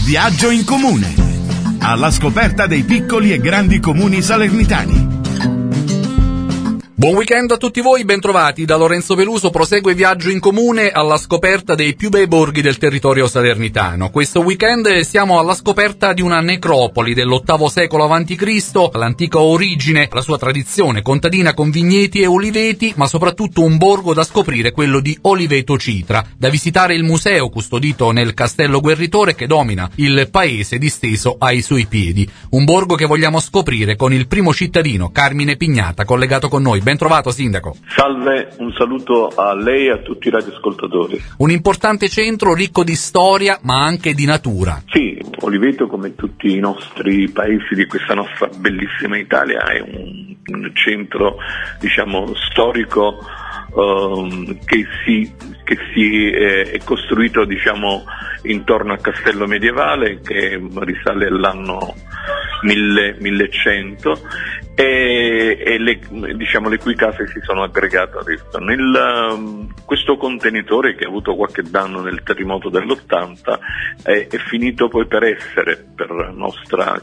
Viaggio in comune, alla scoperta dei piccoli e grandi comuni salernitani. Buon weekend a tutti voi, bentrovati. Da Lorenzo Peluso prosegue Viaggio in comune alla scoperta dei più bei borghi del territorio salernitano. Questo weekend siamo alla scoperta di una necropoli dell'VIII secolo a.C., l'antica origine, la sua tradizione contadina con vigneti e oliveti, ma soprattutto un borgo da scoprire, quello di Oliveto Citra. Da visitare il museo custodito nel Castello Guerritore che domina il paese disteso ai suoi piedi. Un borgo che vogliamo scoprire con il primo cittadino, Carmine Pignata, collegato con noi. Ben trovato, sindaco. Salve, un saluto a lei e a tutti i radioascoltatori. Un importante centro ricco di storia ma anche di natura. Sì, Oliveto, come tutti i nostri paesi di questa nostra bellissima Italia, è un centro, storico che è costruito, intorno al castello medievale, che risale all'anno 1100 e le cui case si sono aggregate adesso. Questo contenitore, che ha avuto qualche danno nel terremoto dell'80, è finito poi per nostra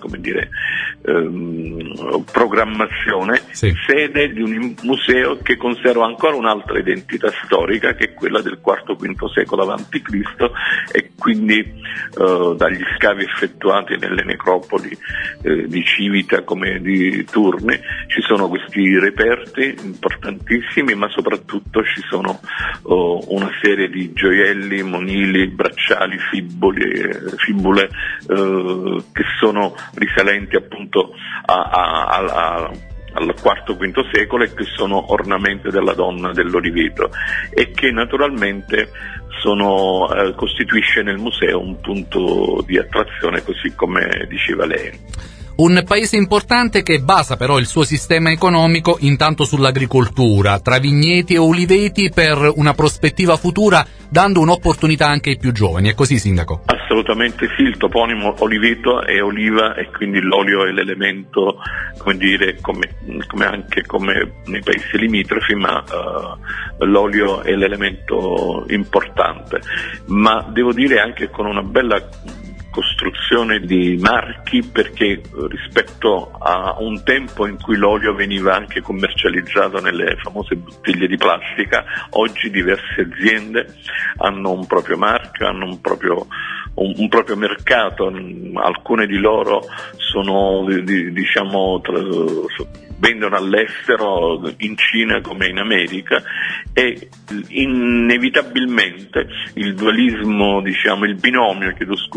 programmazione, sì, sede di un museo che conserva ancora un'altra identità storica, che è quella del IV-V secolo a.C., e quindi dagli scavi effettuati nelle necropoli di Civita come di Turni ci sono questi reperti importantissimi, ma soprattutto ci sono una serie di gioielli, monili, bracciali, fibule che sono risalenti appunto al IV-V secolo e che sono ornamenti della donna dell'Oliveto, e che naturalmente costituisce nel museo un punto di attrazione, così come diceva lei. Un paese importante che basa però il suo sistema economico intanto sull'agricoltura, tra vigneti e oliveti, per una prospettiva futura, dando un'opportunità anche ai più giovani. È così, sindaco? Assolutamente sì, il toponimo Oliveto è oliva, e quindi l'olio è l'elemento, come nei paesi limitrofi, ma l'olio è l'elemento importante. Ma devo dire anche con una bella costruzione di marchi, perché rispetto a un tempo in cui l'olio veniva anche commercializzato nelle famose bottiglie di plastica, oggi diverse aziende hanno un proprio marchio, hanno un proprio mercato. Alcune di loro vendono all'estero, in Cina come in America, e inevitabilmente il dualismo, il binomio,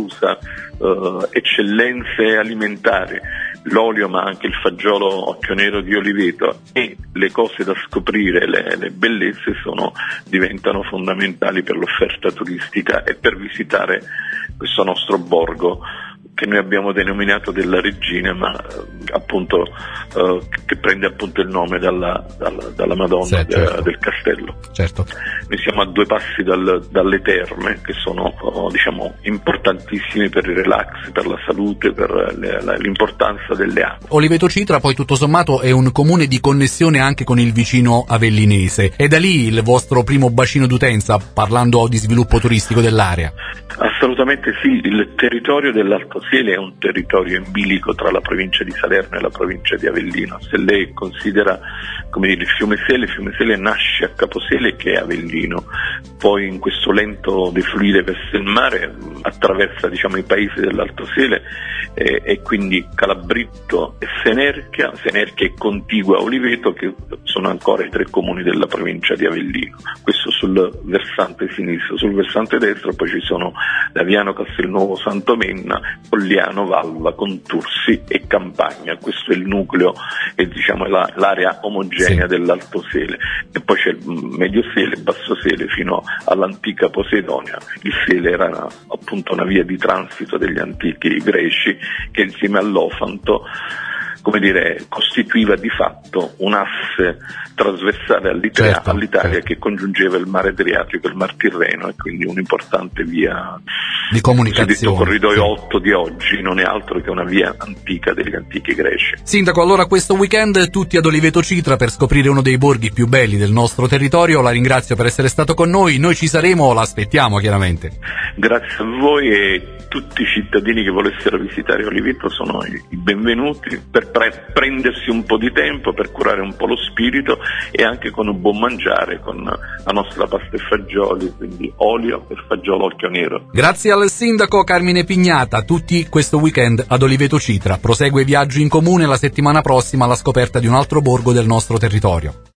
eccellenze alimentari, l'olio ma anche il fagiolo occhio nero di Oliveto, e le cose da scoprire, le bellezze diventano fondamentali per l'offerta turistica e per visitare questo nostro borgo, che noi abbiamo denominato della Regina, ma appunto che prende appunto il nome dalla Madonna, certo, del castello. Certo. Noi siamo a 2 passi dalle terme, che sono importantissimi per il relax, per la salute, per l'importanza delle acque. Oliveto Citra poi tutto sommato è un comune di connessione anche con il vicino avellinese. È da lì il vostro primo bacino d'utenza, parlando di sviluppo turistico dell'area? Assolutamente sì, il territorio dell'Alto Sele è un territorio in bilico tra la provincia di Salerno e la provincia di Avellino. Se lei considera il fiume Sele nasce a Caposele, che è Avellino, poi in questo lento defluire verso il mare attraversa i paesi dell'Alto Sele, e quindi Calabritto e Senerchia è contigua a Oliveto, che sono ancora i 3 comuni della provincia di Avellino. Questo sul versante sinistro. Sul versante destro poi ci sono Laviano, Castelnuovo, Santomenna, Colliano, Valva, Contursi e Campagna. Questo è il nucleo e l'area omogenea, sì, dell'Alto Sele. E poi c'è il Medio Sele, Basso Sele, fino all'antica Posidonia. Il Sele era appunto una via di transito degli antichi greci, che insieme all'Ofanto costituiva di fatto un asse trasversale all'Italia, certo, che congiungeva il mare Adriatico e il mar Tirreno, e quindi un'importante via di comunicazione. Il corridoio 8 di oggi non è altro che una via antica degli antichi greci. Sindaco, allora questo weekend tutti ad Oliveto Citra per scoprire uno dei borghi più belli del nostro territorio. La ringrazio per essere stato con noi ci saremo, la aspettiamo chiaramente. Grazie a voi, e tutti i cittadini che volessero visitare Oliveto sono i benvenuti per prendersi un po' di tempo, per curare un po' lo spirito e anche con un buon mangiare, con la nostra pasta e fagioli, quindi olio e fagiolo occhio nero. Grazie al sindaco Carmine Pignata. Tutti questo weekend ad Oliveto Citra. Prosegue Viaggio in Comune la settimana prossima alla scoperta di un altro borgo del nostro territorio.